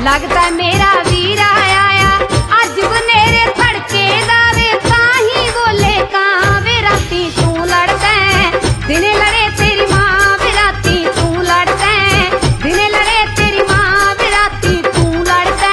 लगता मेरा वीरा आया अज बनेरे फड़के दावे ताही बोले कां वे राती तू लड़दा दिने लड़े तेरी मां वे राती तू लड़दा दिने लड़े तेरी मां वे राती तू लड़दा।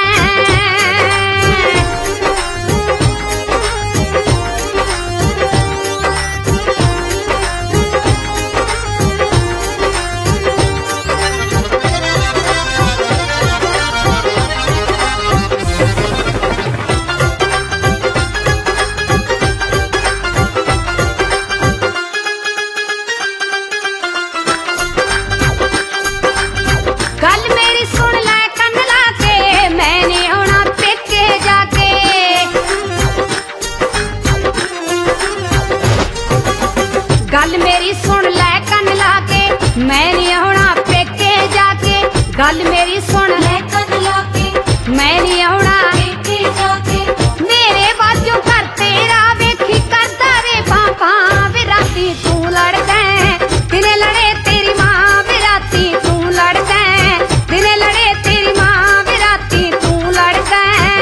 गल मेरी सुन लै कन लाके मैं नहीं आना पेके जाके गल मेरी सुन लै कन लाके मैं नहीं आना पेके जाके मेरे बाजू कर तेरा वेखी करदा रे पापा वे राती तू लड़दा दिने लड़े तेरी मां वे राती तू लड़दा दिने लड़े तेरी मां वे राती तू लड़दा।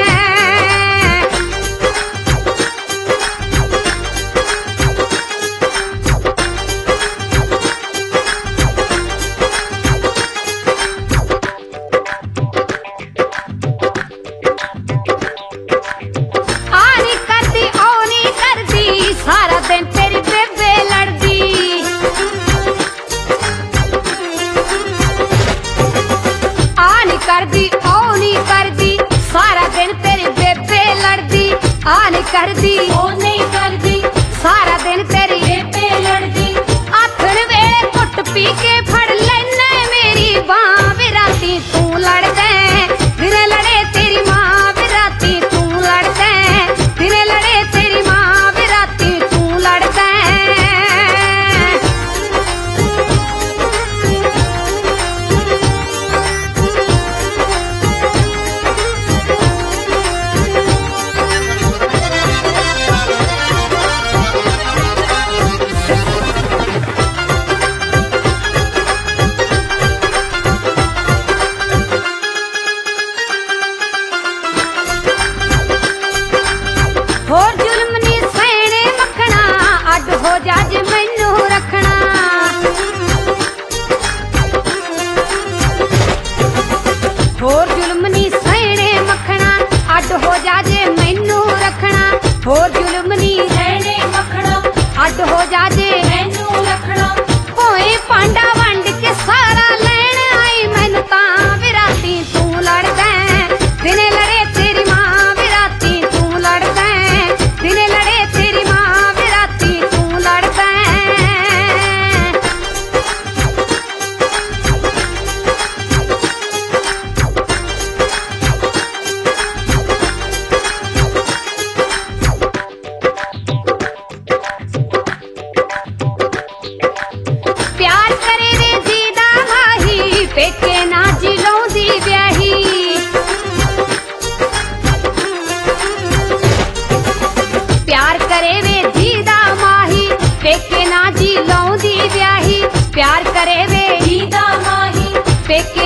सारा दिन तेरी बेबे लड़दी आ नहीं करदी ओ नहीं करदी सारा दिन तेरी बेबे लड़दी आ नहीं करदी ओ नहीं करदी सारा दिन तेरी बेबे लड़दी आखन वेले घुट पी के फड़ लैना मेरी बां वे राती तू लड़दा दिने लड़े तेरी मां वे राती तू लड़दा दिने लड़े तेरी मां वे राती लड़दा। होर जुल्म नी सहने मखना अड हो जा जे मैनू रखना होर जुल्म नी सहने मखना अड हो जा जे मैनू रखना होर जुल्म नी सहने मखना अड हो जा जे मैनू रखना होए पांडा वंड के सारा लैन आई मैनू तां वे राती तू लड़दा दिने लड़े तेरी मां वे राती तू लड़दा दिने लड़े तेरी मां वे राती तू लड़दा। प्यार करे वे जीदा माही पेके ना जिलौंदी ब्याही प्यार करे वे जीदा माही पेके ना जी लौंदी ब्याही प्यार करे वे जीदा माही पेके